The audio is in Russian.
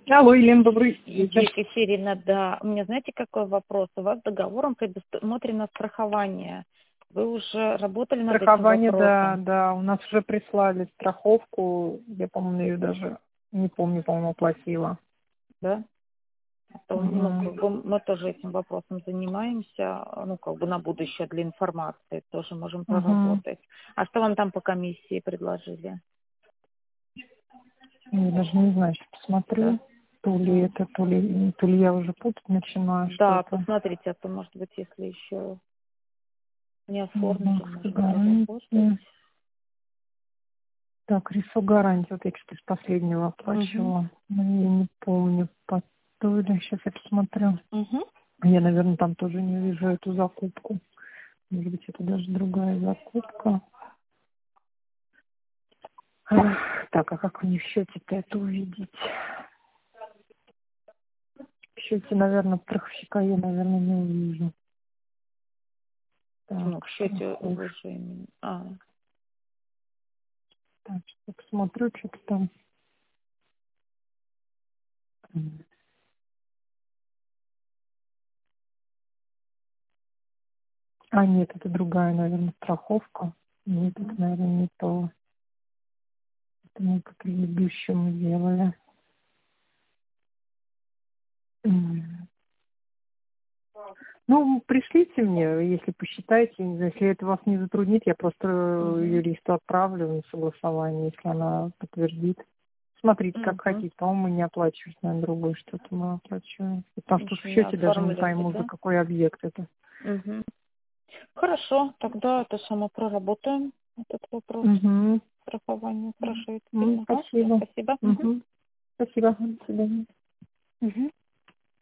Алло, Елена, добрый вечер. Екатерина, да. У меня, знаете, какой вопрос? У вас договором предусмотрено страхование. Вы уже работали над этим Страхование, да, вопросом? да. У нас уже прислали страховку. Я, по-моему, ее даже не помню, по-моему, оплатила. Да? Ну, Угу. как бы мы тоже этим вопросом занимаемся, ну, как бы на будущее для информации тоже можем Угу. проработать. А что вам там по комиссии предложили? Я даже не знаю, сейчас посмотрю. Да? То ли это, то ли я уже путать начинаю Да, что-то. посмотрите, а то, может быть, если еще не оформили, Маска можно проработать. гарантия. Так, рису гарантии. Вот я что-то из последнего Угу. оплачивала. Но я не помню, по той ли. Сейчас я посмотрю. Угу. Я, наверное, там тоже не увижу эту закупку. Может быть, это даже другая закупка. Так, а как мне в счете-то это увидеть? В счете, наверное, страховщика я, наверное, не увижу. Ну, Так, в счете страховка. вы же именно... Так, что посмотрю, что-то там. А, нет, это другая, наверное, страховка. Нет, это, наверное, не то. Это мы по предыдущему делали. М. Ну, пришлите мне, если посчитаете, не знаю, если это вас не затруднит, я просто Угу. юристу отправлю на согласование, если она подтвердит. Смотрите, как Угу. хотите. По-моему, мы не оплачиваем, наверное, другое что-то мы оплачиваем. Потому что в Еще не счете даже не оформлены, пойму, за да? какой объект это. Угу. Хорошо, тогда это само проработаем, этот вопрос Угу. страхования. Хорошо, Екатерина. Ага, всё, Спасибо. спасибо. Угу. Угу. Спасибо. До свидания. Угу.